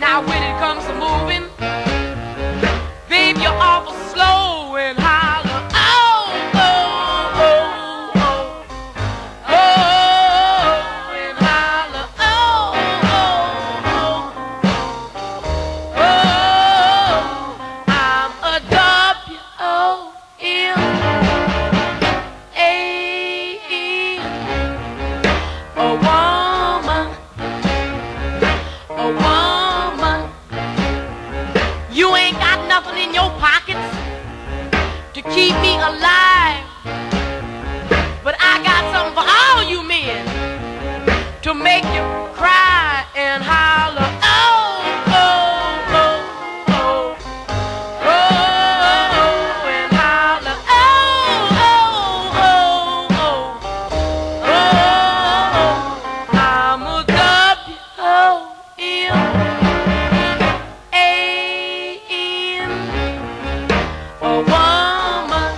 Now when it comes to moving, babe, you're awful slow and holler. Oh, oh, oh, oh, oh, and holler. Oh, oh, oh, oh, I'm a W-O-M-A-N, a woman, a woman. You ain't got nothing in your pockets to keep me alive, but I got something for all you men to make you cry and holler. Oh, oh, oh, oh, oh, and holler. Oh, oh, oh, oh, oh, I'm a W-O-M-A-N, a woman,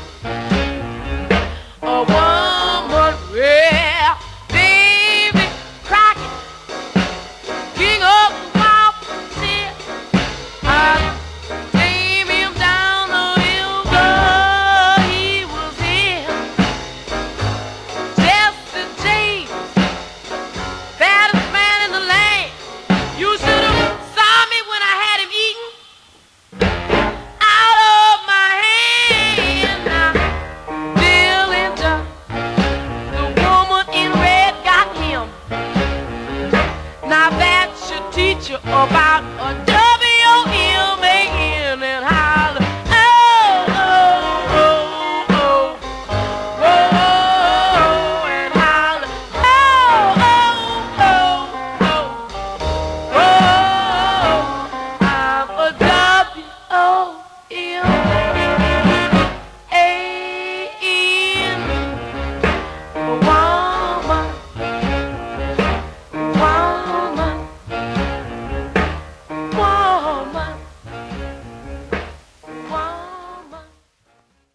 a woman. Well, baby Crockett, king of the wild frontier, I came him down the river, he was here. Jesse James, fattest man in the land. You should have saw me when I had him eating out of my hand. Now, Dillinger, the woman in red got him. Now that should teach you about a